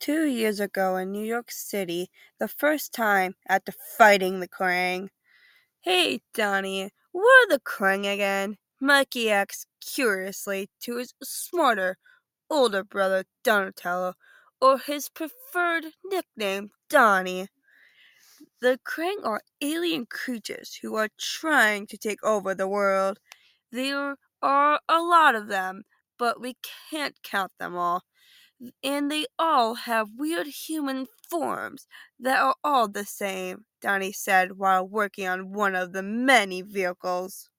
2 years ago in New York City, the first time after fighting the Krang. Hey, Donnie, what are the Krang again? Mikey asked curiously to his smarter, older brother Donatello, or his preferred nickname, Donnie. The Krang are alien creatures who are trying to take over the world. There are a lot of them, but we can't count them all. And they all have weird human forms that are all the same, Donnie said while working on one of the many vehicles.